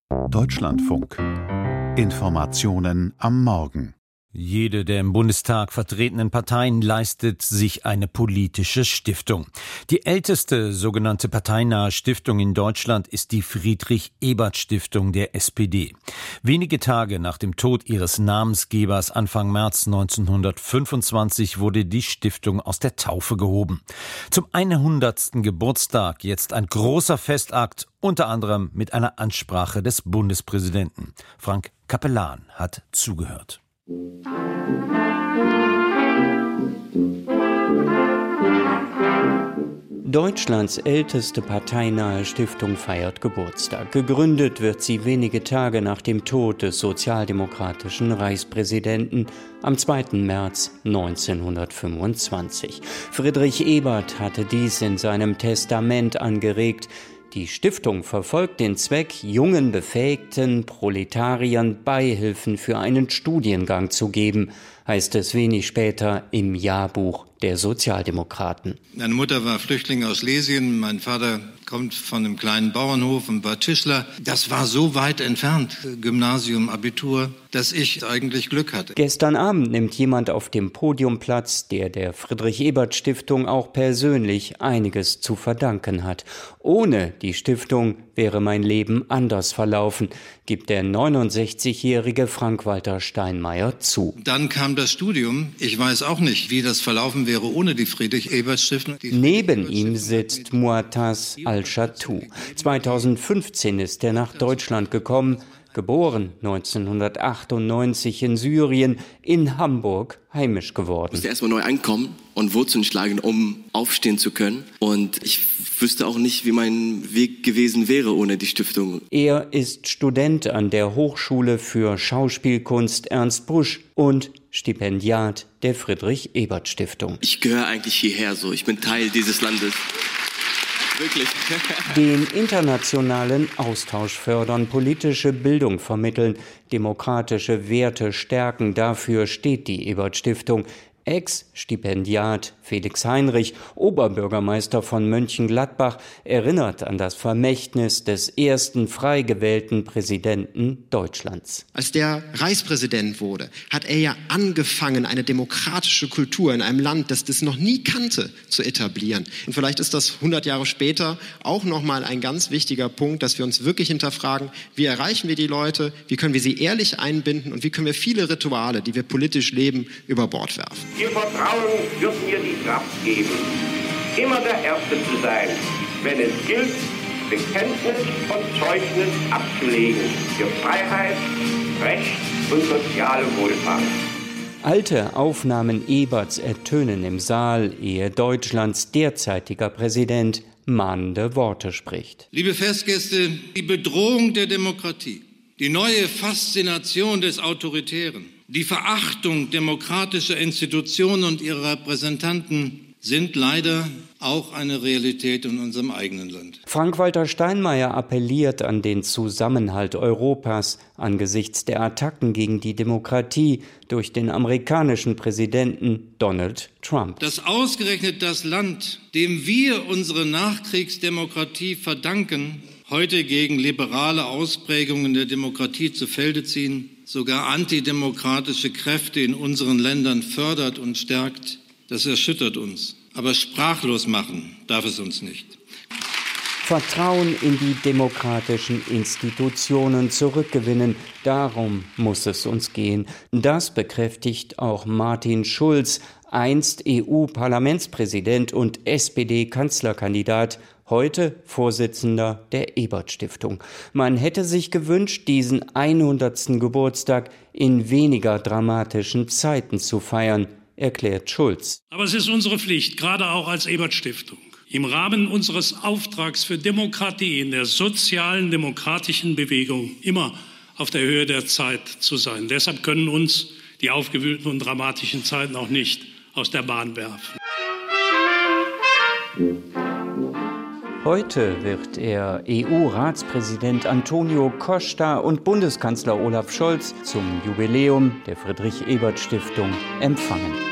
Deutschlandfunk. Informationen am Morgen. Jede der im Bundestag vertretenen Parteien leistet sich eine politische Stiftung. Die älteste sogenannte parteinahe Stiftung in Deutschland ist die Friedrich-Ebert-Stiftung der SPD. Wenige Tage nach dem Tod ihres Namensgebers Anfang März 1925 wurde die Stiftung aus der Taufe gehoben. Zum 100. Geburtstag jetzt ein großer Festakt, unter anderem mit einer Ansprache des Bundespräsidenten. Frank Capellan hat zugehört. Deutschlands älteste parteinahe Stiftung feiert Geburtstag. Gegründet wird sie wenige Tage nach dem Tod des sozialdemokratischen Reichspräsidenten am 2. März 1925. Friedrich Ebert hatte dies in seinem Testament angeregt. Die Stiftung verfolgt den Zweck, jungen, befähigten Proletariern Beihilfen für einen Studiengang zu geben, heißt es wenig später im Jahrbuch der Sozialdemokraten. Meine Mutter war Flüchtling aus Schlesien, mein Vater kommt von einem kleinen Bauernhof in Bad Tischler. Das war so weit entfernt, Gymnasium, Abitur, dass ich eigentlich Glück hatte. Gestern Abend nimmt jemand auf dem Podium Platz, der Friedrich-Ebert-Stiftung auch persönlich einiges zu verdanken hat. Ohne die Stiftung wäre mein Leben anders verlaufen, gibt der 69-jährige Frank-Walter Steinmeier zu. Dann kam das Studium. Ich weiß auch nicht, wie das verlaufen wäre ohne die Friedrich-Ebert-Stiftung. Neben ihm sitzt Muattaz al-Chatou. 2015 ist er nach Deutschland gekommen, geboren 1998 in Syrien, in Hamburg heimisch geworden. Ich musste erstmal neu ankommen und Wurzeln schlagen, um aufstehen zu können. Und ich wüsste auch nicht, wie mein Weg gewesen wäre ohne die Stiftung. Er ist Student an der Hochschule für Schauspielkunst Ernst Busch und Stipendiat der Friedrich-Ebert-Stiftung. Ich gehöre eigentlich hierher so. Ich bin Teil dieses Landes. Wirklich. Den internationalen Austausch fördern, politische Bildung vermitteln, demokratische Werte stärken, dafür steht die Ebert-Stiftung. Ex-Stipendiat Felix Heinrich, Oberbürgermeister von Mönchengladbach, erinnert an das Vermächtnis des ersten frei gewählten Präsidenten Deutschlands. Als der Reichspräsident wurde, hat er ja angefangen, eine demokratische Kultur in einem Land, das das noch nie kannte, zu etablieren. Und vielleicht ist das 100 Jahre später auch nochmal ein ganz wichtiger Punkt, dass wir uns wirklich hinterfragen, wie erreichen wir die Leute, wie können wir sie ehrlich einbinden und wie können wir viele Rituale, die wir politisch leben, über Bord werfen. Ihr Vertrauen wird mir die Kraft geben, immer der Erste zu sein, wenn es gilt, Bekenntnis und Zeugnis abzulegen für Freiheit, Recht und soziale Wohlfahrt. Alte Aufnahmen Eberts ertönen im Saal, ehe Deutschlands derzeitiger Präsident mahnende Worte spricht. Liebe Festgäste, die Bedrohung der Demokratie, die neue Faszination des Autoritären, die Verachtung demokratischer Institutionen und ihrer Repräsentanten sind leider auch eine Realität in unserem eigenen Land. Frank-Walter Steinmeier appelliert an den Zusammenhalt Europas angesichts der Attacken gegen die Demokratie durch den amerikanischen Präsidenten Donald Trump. Dass ausgerechnet das Land, dem wir unsere Nachkriegsdemokratie verdanken, heute gegen liberale Ausprägungen der Demokratie zu Felde ziehen, sogar antidemokratische Kräfte in unseren Ländern fördert und stärkt, das erschüttert uns. Aber sprachlos machen darf es uns nicht. Vertrauen in die demokratischen Institutionen zurückgewinnen, darum muss es uns gehen. Das bekräftigt auch Martin Schulz, einst EU-Parlamentspräsident und SPD-Kanzlerkandidat, heute Vorsitzender der Ebert-Stiftung. Man hätte sich gewünscht, diesen 100. Geburtstag in weniger dramatischen Zeiten zu feiern, erklärt Schulz. Aber es ist unsere Pflicht, gerade auch als Ebert-Stiftung, im Rahmen unseres Auftrags für Demokratie in der sozialen, demokratischen Bewegung immer auf der Höhe der Zeit zu sein. Deshalb können uns die aufgewühlten und dramatischen Zeiten auch nicht aus der Bahn werfen. Heute wird er EU-Ratspräsident Antonio Costa und Bundeskanzler Olaf Scholz zum Jubiläum der Friedrich-Ebert-Stiftung empfangen.